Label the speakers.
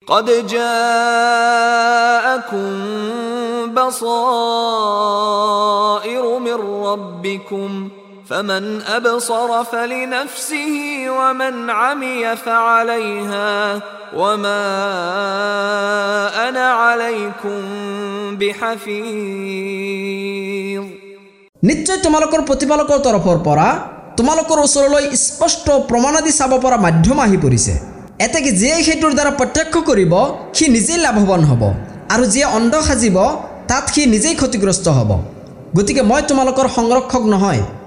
Speaker 1: قد جاءكم بصائر من ربكم فمن أبصر فلنفسه ومن عمي فعليها وما أنا عليكم بحفيظ
Speaker 2: নিশ্চয় তোমালোকৰ প্ৰতিপালকৰ তৰফৰ পৰা তোমালোকৰ ওচৰলৈ স্পষ্ট প্ৰমাণাদি চাব পৰা মাধ্যম আহি পৰিছে এতেকে যিয়ে সেইটোৰ দ্বাৰা প্ৰত্যক্ষ কৰিব সি নিজেই লাভৱান হ'ব আৰু যিয়ে অন্ধ সাজিব তাত সি নিজেই ক্ষতিগ্ৰস্ত হ'ব গতিকে মই তোমালোকৰ সংৰক্ষক নহয়